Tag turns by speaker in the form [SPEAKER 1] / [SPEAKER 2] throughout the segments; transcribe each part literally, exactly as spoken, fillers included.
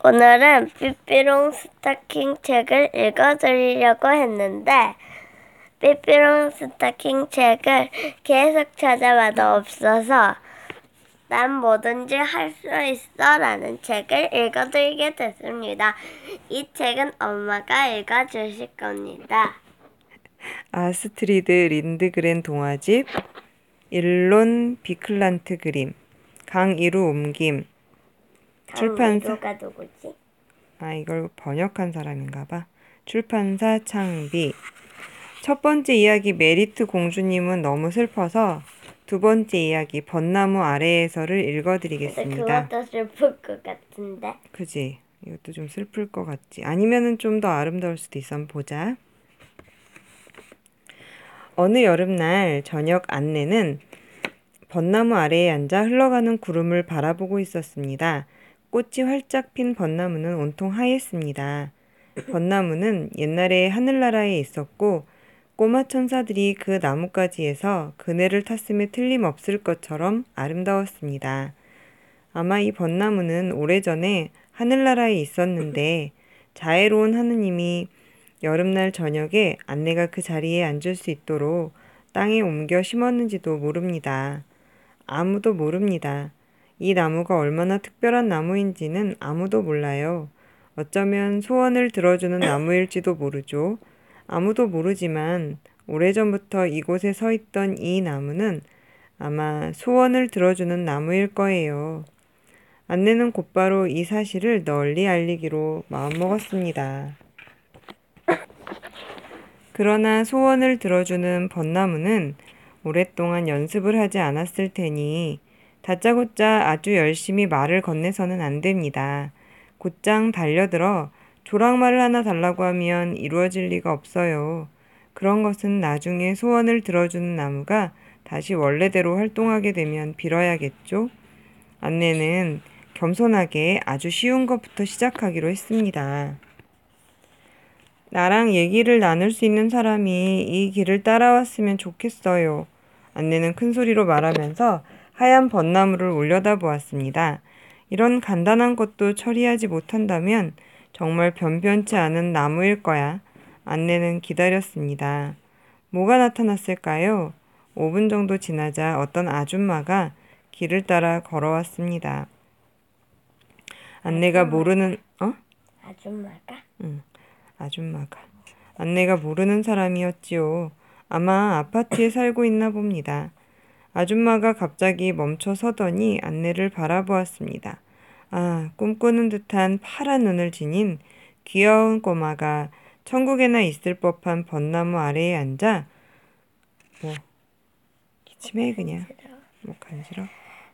[SPEAKER 1] 오늘은 삐삐롱 스타킹 책을 읽어드리려고 했는데 삐삐롱 스타킹 책을 계속 찾아봐도 없어서 난 뭐든지 할 수 있어 라는 책을 읽어드리게 됐습니다. 이 책은 엄마가 읽어주실 겁니다.
[SPEAKER 2] 아스트리드 린드그렌 동화집, 일론 비클란트 그림, 강이루 옮김, 출판사.
[SPEAKER 1] 강이루가 누구지?
[SPEAKER 2] 아, 이걸 번역한 사람인가 봐. 출판사 창비. 첫 번째 이야기 메리트 공주님은 너무 슬퍼서 두 번째 이야기 벚나무 아래에서를
[SPEAKER 1] 근데
[SPEAKER 2] 읽어드리겠습니다.
[SPEAKER 1] 그것도 슬플 것 같은데.
[SPEAKER 2] 그지? 이것도 좀 슬플 것 같지? 아니면은 좀 더 아름다울 수도 있어. 한번 보자. 어느 여름날 저녁 안내는 벚나무 아래에 앉아 흘러가는 구름을 바라보고 있었습니다. 꽃이 활짝 핀 벚나무는 온통 하였습니다. 벚나무는 옛날에 하늘나라에 있었고 꼬마 천사들이 그 나뭇가지에서 그네를 탔음에 틀림없을 것처럼 아름다웠습니다. 아마 이 벚나무는 오래전에 하늘나라에 있었는데 자애로운 하느님이 여름날 저녁에 안내가 그 자리에 앉을 수 있도록 땅에 옮겨 심었는지도 모릅니다. 아무도 모릅니다. 이 나무가 얼마나 특별한 나무인지는 아무도 몰라요. 어쩌면 소원을 들어주는 나무일지도 모르죠. 아무도 모르지만 오래전부터 이곳에 서 있던 이 나무는 아마 소원을 들어주는 나무일 거예요. 안내는 곧바로 이 사실을 널리 알리기로 마음먹었습니다. 그러나 소원을 들어주는 벚나무는 오랫동안 연습을 하지 않았을 테니 다짜고짜 아주 열심히 말을 건네서는 안 됩니다. 곧장 달려들어 조랑말을 하나 달라고 하면 이루어질 리가 없어요. 그런 것은 나중에 소원을 들어주는 나무가 다시 원래대로 활동하게 되면 빌어야겠죠? 안내는 겸손하게 아주 쉬운 것부터 시작하기로 했습니다. 나랑 얘기를 나눌 수 있는 사람이 이 길을 따라왔으면 좋겠어요. 안내는 큰 소리로 말하면서 하얀 벚나무를 올려다보았습니다. 이런 간단한 것도 처리하지 못한다면 정말 변변치 않은 나무일 거야. 안내는 기다렸습니다. 뭐가 나타났을까요? 오 분 정도 지나자 어떤 아줌마가 길을 따라 걸어왔습니다. 안내가
[SPEAKER 1] 아줌마.
[SPEAKER 2] 모르는, 어?
[SPEAKER 1] 아줌마가?
[SPEAKER 2] 응, 아줌마가. 안내가 모르는 사람이었지요. 아마 아파트에 살고 있나 봅니다. 아줌마가 갑자기 멈춰 서더니 안내를 바라보았습니다. 아, 꿈꾸는 듯한 파란 눈을 지닌 귀여운 꼬마가 천국에나 있을 법한 벚나무 아래에 앉아 뭐 기침해 그냥 뭐 간지러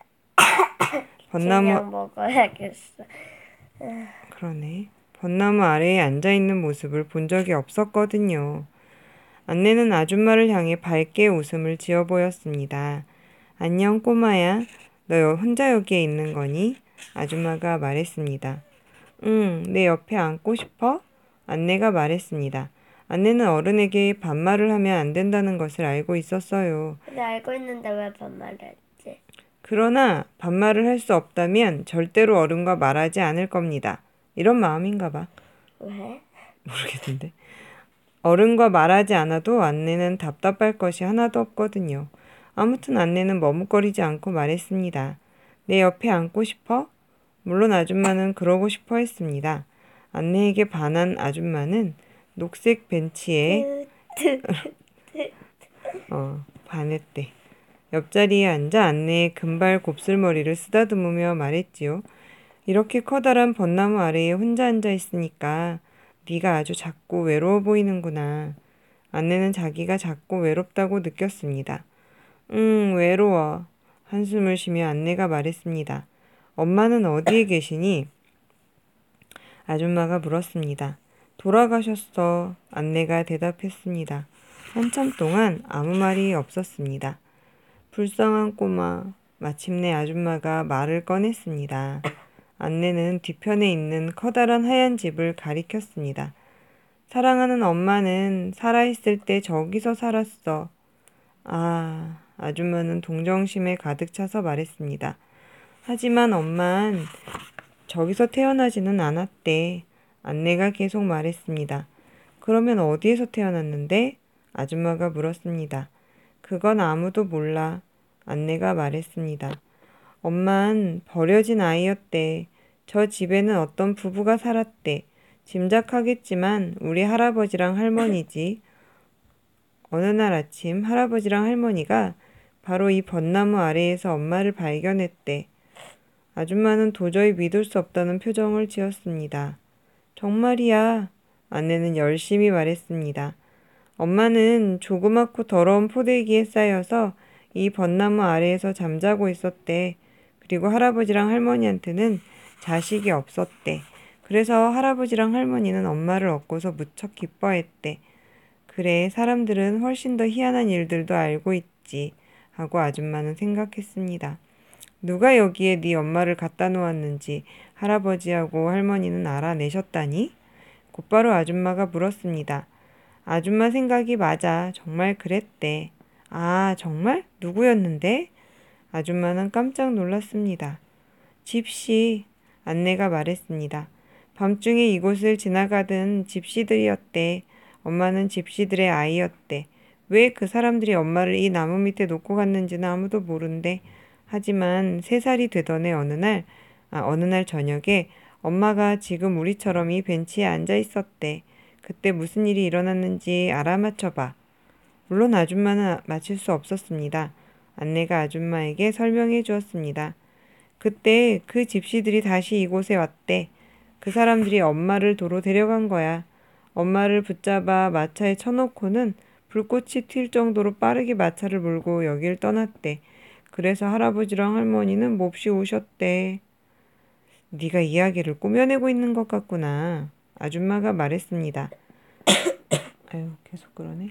[SPEAKER 2] 벚나무
[SPEAKER 1] 그냥 먹어야겠어.
[SPEAKER 2] 그러네. 벚나무 아래에 앉아 있는 모습을 본 적이 없었거든요. 안내는 아줌마를 향해 밝게 웃음을 지어 보였습니다. 안녕 꼬마야. 너 혼자 여기에 있는 거니? 아줌마가 말했습니다. 응, 내 옆에 앉고 싶어? 안내가 말했습니다. 안내는 어른에게 반말을 하면 안 된다는 것을 알고 있었어요.
[SPEAKER 1] 근데 알고 있는데 왜 반말을 했지?
[SPEAKER 2] 그러나 반말을 할 수 없다면 절대로 어른과 말하지 않을 겁니다. 이런 마음인가 봐.
[SPEAKER 1] 왜?
[SPEAKER 2] 모르겠는데. 어른과 말하지 않아도 안내는 답답할 것이 하나도 없거든요. 아무튼 안내는 머뭇거리지 않고 말했습니다. 내 옆에 앉고 싶어? 물론 아줌마는 그러고 싶어 했습니다. 안내에게 반한 아줌마는 녹색 벤치에 어, 반했대. 옆자리에 앉아 안내의 금발 곱슬머리를 쓰다듬으며 말했지요. 이렇게 커다란 벚나무 아래에 혼자 앉아 있으니까 네가 아주 작고 외로워 보이는구나. 안내는 자기가 작고 외롭다고 느꼈습니다. 응, 외로워. 한숨을 쉬며 안내가 말했습니다. 엄마는 어디에 계시니? 아줌마가 물었습니다. 돌아가셨어. 안내가 대답했습니다. 한참 동안 아무 말이 없었습니다. 불쌍한 꼬마. 마침내 아줌마가 말을 꺼냈습니다. 안내는 뒤편에 있는 커다란 하얀 집을 가리켰습니다. 사랑하는 엄마는 살아있을 때 저기서 살았어. 아, 아줌마는 동정심에 가득 차서 말했습니다. 하지만 엄만 저기서 태어나지는 않았대. 안내가 계속 말했습니다. 그러면 어디에서 태어났는데? 아줌마가 물었습니다. 그건 아무도 몰라. 안내가 말했습니다. 엄만 버려진 아이였대. 저 집에는 어떤 부부가 살았대. 짐작하겠지만 우리 할아버지랑 할머니지. 어느 날 아침 할아버지랑 할머니가 바로 이 벚나무 아래에서 엄마를 발견했대. 아줌마는 도저히 믿을 수 없다는 표정을 지었습니다. 정말이야. 아내는 열심히 말했습니다. 엄마는 조그맣고 더러운 포대기에 쌓여서 이 벚나무 아래에서 잠자고 있었대. 그리고 할아버지랑 할머니한테는 자식이 없었대. 그래서 할아버지랑 할머니는 엄마를 얻고서 무척 기뻐했대. 그래, 사람들은 훨씬 더 희한한 일들도 알고 있지. 하고 아줌마는 생각했습니다. 누가 여기에 네 엄마를 갖다 놓았는지 할아버지하고 할머니는 알아내셨다니? 곧바로 아줌마가 물었습니다. 아줌마 생각이 맞아. 정말 그랬대. 아, 정말? 누구였는데? 아줌마는 깜짝 놀랐습니다. 집시, 안내가 말했습니다. 밤중에 이곳을 지나가던 집시들이었대. 엄마는 집시들의 아이였대. 왜 그 사람들이 엄마를 이 나무 밑에 놓고 갔는지는 아무도 모른대. 하지만 세 살이 되던 해 어느 날, 아, 어느 날 저녁에 엄마가 지금 우리처럼 이 벤치에 앉아 있었대. 그때 무슨 일이 일어났는지 알아맞혀봐. 물론 아줌마는 맞힐 수 없었습니다. 안내가 아줌마에게 설명해 주었습니다. 그때 그 집시들이 다시 이곳에 왔대. 그 사람들이 엄마를 도로 데려간 거야. 엄마를 붙잡아 마차에 쳐놓고는 불꽃이 튈 정도로 빠르게 마차를 몰고 여길 떠났대. 그래서 할아버지랑 할머니는 몹시 우셨대. 네가 이야기를 꾸며내고 있는 것 같구나. 아줌마가 말했습니다. 아유, 계속 그러네.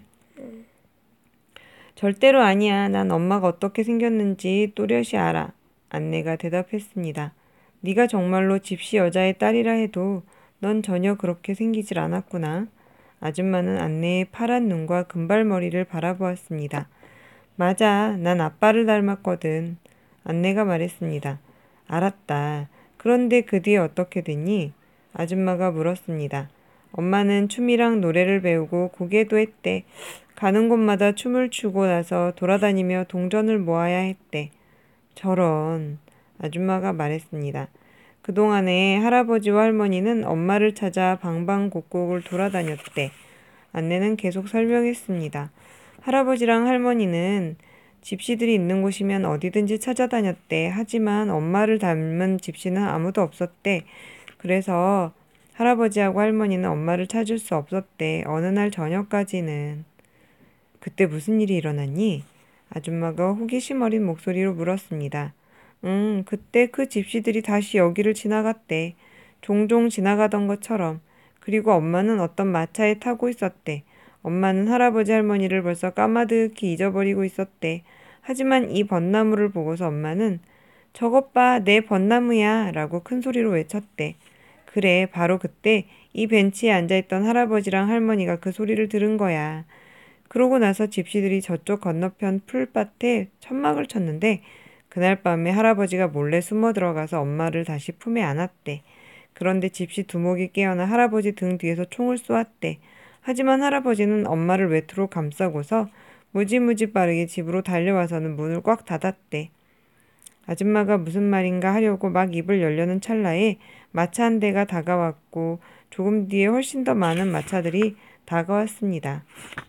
[SPEAKER 2] 절대로 아니야. 난 엄마가 어떻게 생겼는지 또렷이 알아. 안내가 대답했습니다. 네가 정말로 집시 여자의 딸이라 해도 넌 전혀 그렇게 생기질 않았구나. 아줌마는 안내의 파란 눈과 금발머리를 바라보았습니다. 맞아. 난 아빠를 닮았거든. 안내가 말했습니다. 알았다. 그런데 그 뒤에 어떻게 됐니? 아줌마가 물었습니다. 엄마는 춤이랑 노래를 배우고 고개도 했대. 가는 곳마다 춤을 추고 나서 돌아다니며 동전을 모아야 했대. 저런, 아줌마가 말했습니다. 그동안에 할아버지와 할머니는 엄마를 찾아 방방곡곡을 돌아다녔대. 안내는 계속 설명했습니다. 할아버지랑 할머니는 집시들이 있는 곳이면 어디든지 찾아다녔대. 하지만 엄마를 닮은 집시는 아무도 없었대. 그래서 할아버지하고 할머니는 엄마를 찾을 수 없었대. 어느 날 저녁까지는. 그때 무슨 일이 일어났니? 아줌마가 호기심 어린 목소리로 물었습니다. 응, 그때 그 집시들이 다시 여기를 지나갔대. 종종 지나가던 것처럼. 그리고 엄마는 어떤 마차에 타고 있었대. 엄마는 할아버지 할머니를 벌써 까마득히 잊어버리고 있었대. 하지만 이 벚나무를 보고서 엄마는 저것 봐, 내 벚나무야 라고 큰 소리로 외쳤대. 그래, 바로 그때 이 벤치에 앉아있던 할아버지랑 할머니가 그 소리를 들은 거야. 그러고 나서 집시들이 저쪽 건너편 풀밭에 천막을 쳤는데 그날 밤에 할아버지가 몰래 숨어 들어가서 엄마를 다시 품에 안았대. 그런데 집시 두목이 깨어나 할아버지 등 뒤에서 총을 쏘았대. 하지만 할아버지는 엄마를 외투로 감싸고서 무지무지 빠르게 집으로 달려와서는 문을 꽉 닫았대. 아줌마가 무슨 말인가 하려고 막 입을 열려는 찰나에 마차 한 대가 다가왔고 조금 뒤에 훨씬 더 많은 마차들이 다가왔습니다.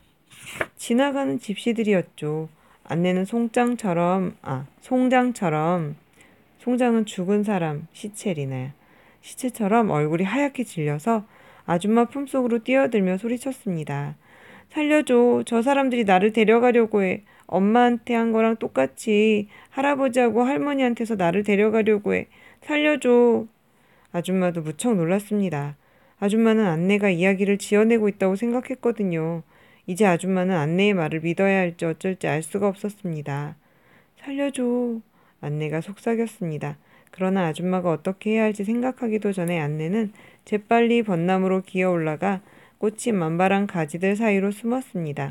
[SPEAKER 2] 지나가는 집시들이었죠. 안내는 송장처럼, 아, 송장처럼, 송장은 죽은 사람, 시체리나요. 시체처럼 얼굴이 하얗게 질려서 아줌마 품속으로 뛰어들며 소리쳤습니다. 살려줘. 저 사람들이 나를 데려가려고 해. 엄마한테 한 거랑 똑같이 할아버지하고 할머니한테서 나를 데려가려고 해. 살려줘. 아줌마도 무척 놀랐습니다. 아줌마는 안내가 이야기를 지어내고 있다고 생각했거든요. 이제 아줌마는 안내의 말을 믿어야 할지 어쩔지 알 수가 없었습니다. 살려줘. 안내가 속삭였습니다. 그러나 아줌마가 어떻게 해야 할지 생각하기도 전에 안내는 재빨리 벚나무로 기어 올라가 꽃이 만발한 가지들 사이로 숨었습니다.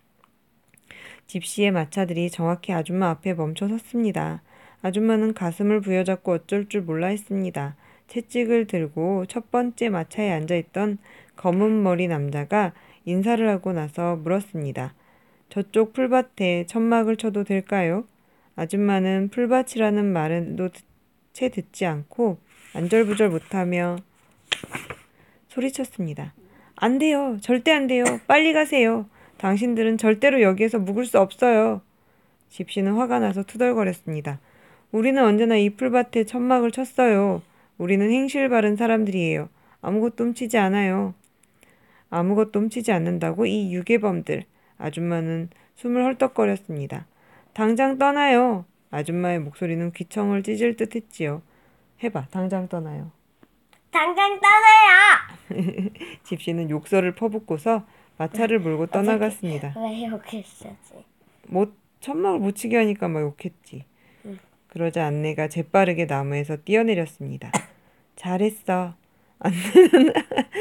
[SPEAKER 2] 집시의 마차들이 정확히 아줌마 앞에 멈춰 섰습니다. 아줌마는 가슴을 부여잡고 어쩔 줄 몰라 했습니다. 채찍을 들고 첫 번째 마차에 앉아있던 검은 머리 남자가 인사를 하고 나서 물었습니다. 저쪽 풀밭에 천막을 쳐도 될까요? 아줌마는 풀밭이라는 말도 채 듣지 않고 안절부절 못하며 소리쳤습니다. 안 돼요. 절대 안 돼요. 빨리 가세요. 당신들은 절대로 여기에서 묵을 수 없어요. 집시는 화가 나서 투덜거렸습니다. 우리는 언제나 이 풀밭에 천막을 쳤어요. 우리는 행실 바른 사람들이에요. 아무것도 훔치지 않아요. 아무것도 훔치지 않는다고 이 유괴범들. 아줌마는 숨을 헐떡거렸습니다. 당장 떠나요. 아줌마의 목소리는 귀청을 찢을 듯 했지요. 해봐. 당장 떠나요.
[SPEAKER 1] 당장 떠나요!
[SPEAKER 2] 집시는 욕설을 퍼붓고서 마차를 몰고 떠나갔습니다.
[SPEAKER 1] 왜 욕했었지?
[SPEAKER 2] 못 천막을 못 치게 하니까 막 욕했지.
[SPEAKER 1] 응.
[SPEAKER 2] 그러자 안내가 재빠르게 나무에서 뛰어내렸습니다. 잘했어. 안내는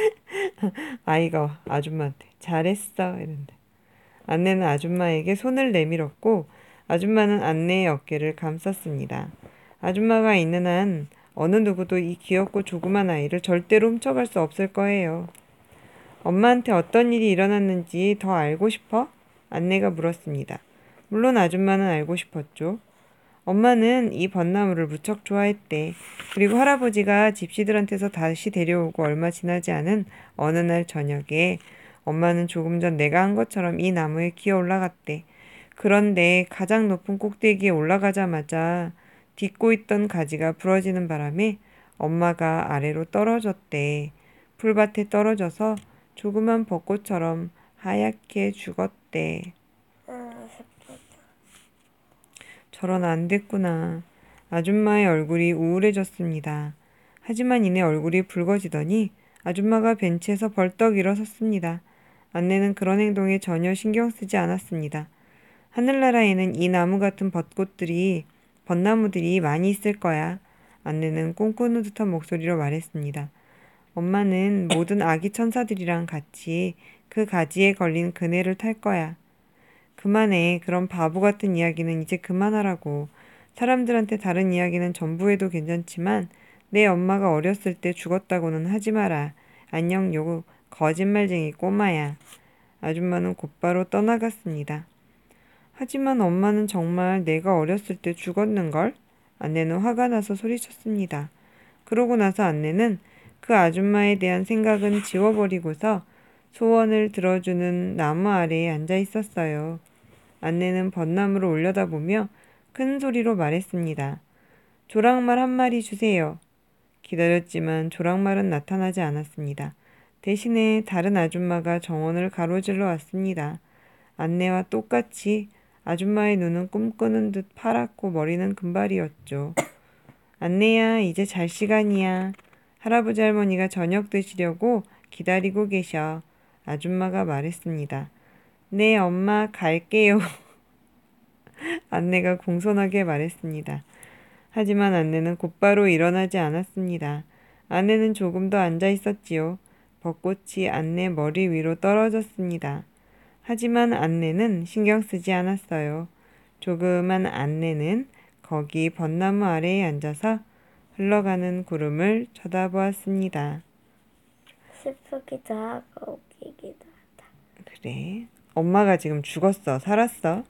[SPEAKER 2] 아이가 아줌마한테 잘했어 이런데. 안내는 아줌마에게 손을 내밀었고 아줌마는 안내의 어깨를 감쌌습니다. 아줌마가 있는 한 어느 누구도 이 귀엽고 조그만 아이를 절대로 훔쳐갈 수 없을 거예요. 엄마한테 어떤 일이 일어났는지 더 알고 싶어? 안내가 물었습니다. 물론 아줌마는 알고 싶었죠. 엄마는 이 벚나무를 무척 좋아했대. 그리고 할아버지가 집시들한테서 다시 데려오고 얼마 지나지 않은 어느 날 저녁에 엄마는 조금 전 내가 한 것처럼 이 나무에 기어 올라갔대. 그런데 가장 높은 꼭대기에 올라가자마자 딛고 있던 가지가 부러지는 바람에 엄마가 아래로 떨어졌대. 풀밭에 떨어져서 조그만 벚꽃처럼 하얗게 죽었대.
[SPEAKER 1] 아, 슬프다.
[SPEAKER 2] 저런 안 됐구나. 아줌마의 얼굴이 우울해졌습니다. 하지만 이내 얼굴이 붉어지더니 아줌마가 벤치에서 벌떡 일어섰습니다. 안내는 그런 행동에 전혀 신경 쓰지 않았습니다. 하늘나라에는 이 나무 같은 벚꽃들이, 벚나무들이 많이 있을 거야. 안내는 꿈꾸는 듯한 목소리로 말했습니다. 엄마는 모든 아기 천사들이랑 같이 그 가지에 걸린 그네를 탈 거야. 그만해. 그런 바보 같은 이야기는 이제 그만하라고. 사람들한테 다른 이야기는 전부 해도 괜찮지만 내 엄마가 어렸을 때 죽었다고는 하지 마라. 안녕 요 거짓말쟁이 꼬마야. 아줌마는 곧바로 떠나갔습니다. 하지만 엄마는 정말 내가 어렸을 때 죽었는걸? 안내는 화가 나서 소리쳤습니다. 그러고 나서 안내는 그 아줌마에 대한 생각은 지워버리고서 소원을 들어주는 나무 아래에 앉아 있었어요. 안내는 벚나무를 올려다보며 큰 소리로 말했습니다. 조랑말 한 마리 주세요. 기다렸지만 조랑말은 나타나지 않았습니다. 대신에 다른 아줌마가 정원을 가로질러 왔습니다. 안내와 똑같이 아줌마의 눈은 꿈꾸는 듯 파랗고 머리는 금발이었죠. 안내야, 이제 잘 시간이야. 할아버지 할머니가 저녁 드시려고 기다리고 계셔. 아줌마가 말했습니다. 네, 엄마 갈게요. 안내가 공손하게 말했습니다. 하지만 안내는 곧바로 일어나지 않았습니다. 안내는 조금 더 앉아 있었지요. 벚꽃이 안내 머리 위로 떨어졌습니다. 하지만 안내는 신경 쓰지 않았어요. 조그만 안내는 거기 벚나무 아래에 앉아서 흘러가는 구름을 쳐다보았습니다.
[SPEAKER 1] 슬프기도 하고 웃기기도 하다.
[SPEAKER 2] 그래. 엄마가 지금 죽었어? 살았어?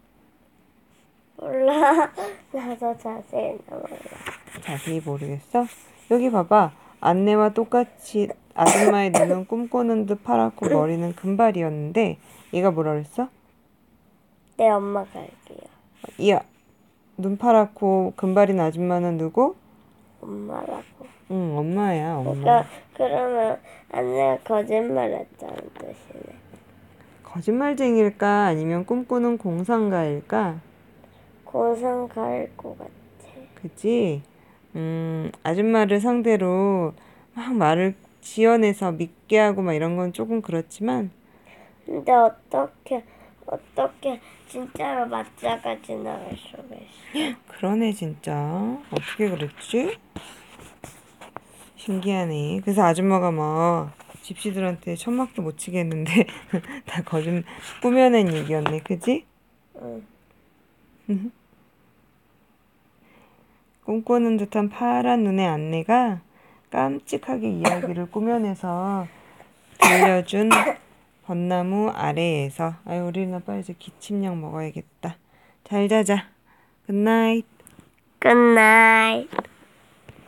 [SPEAKER 1] 몰라. 나도 자세히는 몰라.
[SPEAKER 2] 자세히 모르겠어? 여기 봐봐. 안내와 똑같이 아줌마의 눈은 꿈꾸는 듯 파랗고 머리는 금발이었는데 얘가 뭐라 그랬어?
[SPEAKER 1] 내 엄마 갈게요.
[SPEAKER 2] 이야, 눈 파랗고 금발인 아줌마는 누구?
[SPEAKER 1] 엄마라고.
[SPEAKER 2] 응, 엄마야, 엄마.
[SPEAKER 1] 그러니까 그러면 안내가 거짓말 했다는 뜻이네.
[SPEAKER 2] 거짓말쟁이일까? 아니면 꿈꾸는 공상가일까?
[SPEAKER 1] 고상 갈 것 같아.
[SPEAKER 2] 그치? 음, 아줌마를 상대로 막 말을 지어내서 믿게 하고 막 이런 건 조금 그렇지만
[SPEAKER 1] 근데 어떻게 어떻게 진짜로 맞자가 지나갈 수가 있어?
[SPEAKER 2] 그러네 진짜. 어떻게 그랬지? 신기하네. 그래서 아줌마가 막 집시들한테 천막도 못 치게 했는데 다 거짓 꾸며낸 얘기였네. 그지?
[SPEAKER 1] 응.
[SPEAKER 2] 꿈꾸는 듯한 파란 눈의 안내가 깜찍하게 이야기를 꾸며내서 들려준 벚나무 아래에서. 아유, 우리는 빨리 이제 기침약 먹어야겠다. 잘 자자. 굿나잇.
[SPEAKER 1] 굿나잇.